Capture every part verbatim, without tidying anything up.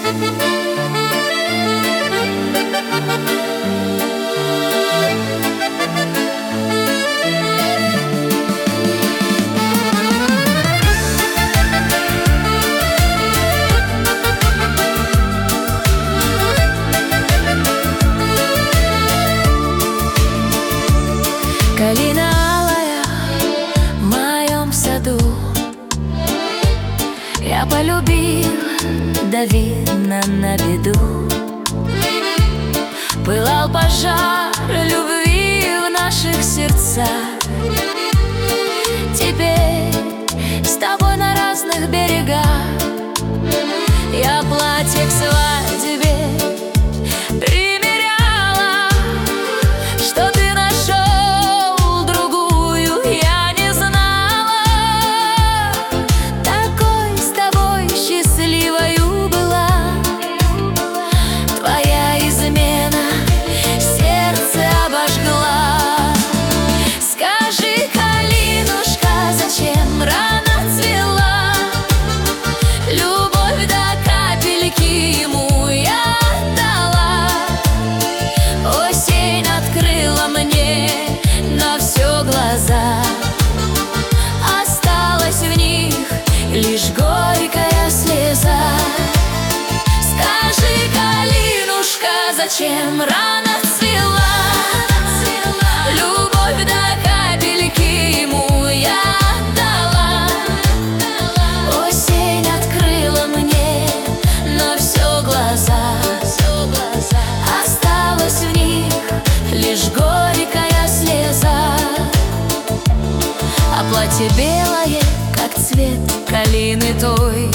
Калина алая в моем саду, я полюбила, да видно на беду. Пылал пожар любви в наших сердцах. Теперь с тобой на разных берегах. Я платье к свадьбе примеряла, что ты нашел другую, я не знала. Такой с тобой счастливою была. Твоя измена сердце обожгла. Скажи, калинушка, зачем рано цвела? Любовь до капельки ему я отдала. Осень открыла мне на все глаза. Осталась в них лишь горькая слеза. Скажи, калинушка, зачем рано цвела? Любовь до капельки ему я отдала. Осень открыла мне на все глаза. Осталась в них лишь горькая слеза. А платье белое, как цвет калины той,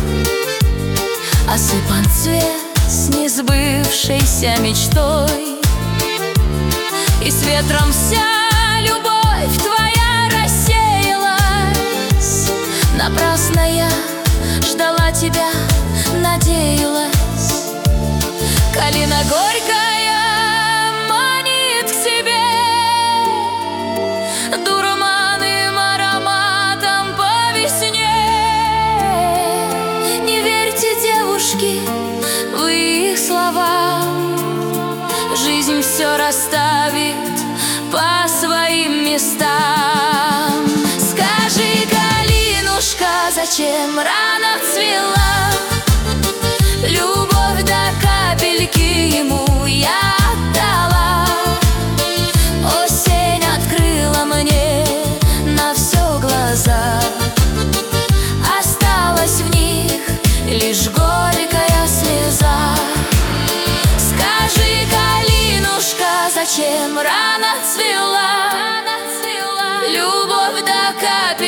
осыпан цвет с несбывшейся мечтой. И с ветром вся любовь твоя рассеялась. Напрасно я ждала тебя, надеялась. Калина горькая манит к себе дурманным ароматом по весне. Не верьте, девушки, в их слова. Жизнь все расставит по своим местам. Скажи, калинушка, зачем рано цвела? Любовь до капельки ему я отдала. Осень открыла мне на все глаза. Осталась в них лишь горькая слеза. Скажи, калинушка, зачем рано цвела? Любовь до капельки